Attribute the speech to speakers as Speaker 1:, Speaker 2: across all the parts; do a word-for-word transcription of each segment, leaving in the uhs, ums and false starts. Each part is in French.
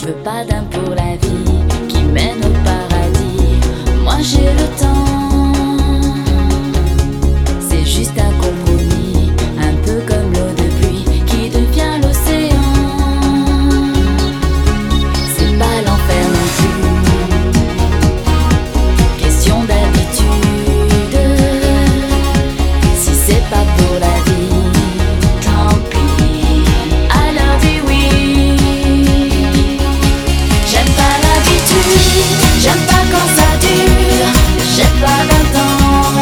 Speaker 1: veux pas d'un pour la vie qui mène au paradis. Moi j'ai le temps, c'est juste un compromis, un peu comme l'eau de pluie qui devient l'océan. C'est pas l'enfer non plus, question d'habitude. Si c'est pas pour la vie, tant pis, alors dis oui. J'aime pas l'habitude, j'aime pas quand ça dure, j'ai pas vingt ans,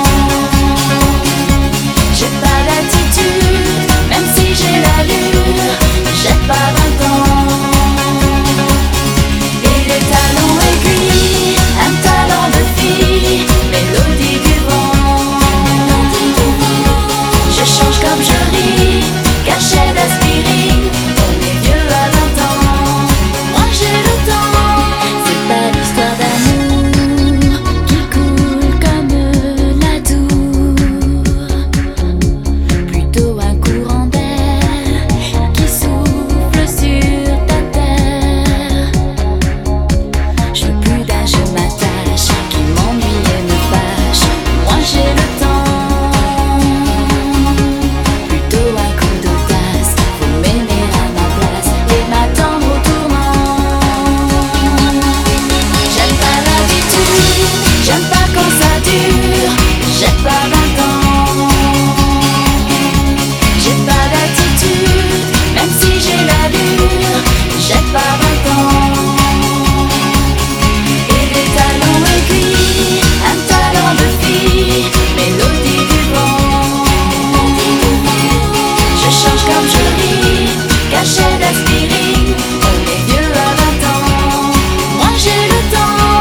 Speaker 1: j'ai pas d'attitude, même si j'ai l'allure, j'ai pas vingt ans. Et les talons aiguilles, un talent de fille, mélodie du vent. Je change comme je ris, cachet d'aspirine, on est vieux à vingt ans, moi j'ai le temps. C'est pas l'histoire d'amour qui coule comme la Dour, plutôt un courant d'air qui souffle sur ta terre. Je veux plus d'un je m'attache qui m'ennuie et me fâche, moi j'ai le temps. Plutôt un coup de tasse, faut m'aimer à ma place et m'attendre au tournant. J'aime pas l'habitude, j'aime pas quand ça dure, j'ai pas vingt ans, j'ai pas d'attitude, même si j'ai l'allure, j'ai pas vingt ans. Et des talons aiguilles, un talent de fille, mélodie du vent. Je change comme je ris, cachet d'aspirine, on est vieux à vingt ans, moi j'ai le temps.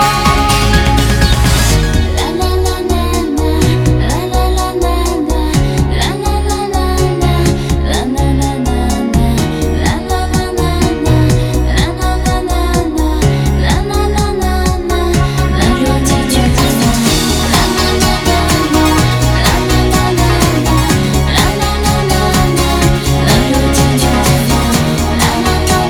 Speaker 1: La la la la la, la la la la la, la la la la la, la la la la la, la la la la la, la la la la la, la la la la la, la mélodie du vent. La la la la la, la la la la la, la la la la la, la mélodie du vent. La la la la la, la la la la la, la la la la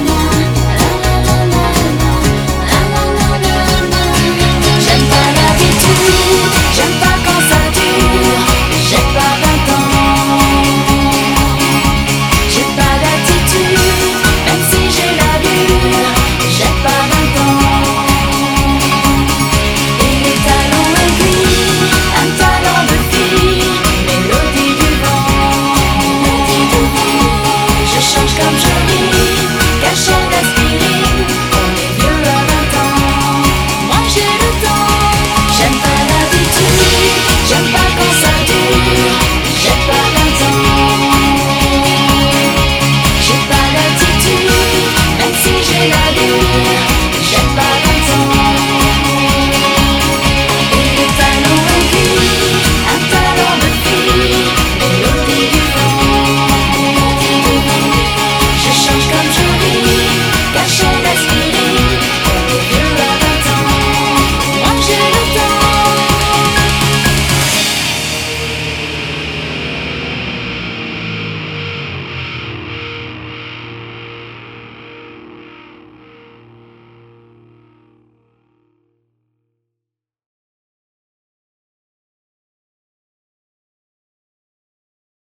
Speaker 1: la. J'aime pas l'habitude, j'aime pas quand ça dure, j'ai pas vingt ans, j'ai pas d'attitude, même si j'ai l'allure, j'ai pas vingt ans. Et les talons aiguilles, un talent de fille, mélodie du vent. Je change comme je ris, cachet d'aspirine, on est vieux à vingt ans, moi j'ai le temps. J'aime pas l'habitude, j'aime pas quand ça dure, j'ai pas vingt ans, j'ai pas d'attitude, même si j'ai l'allure,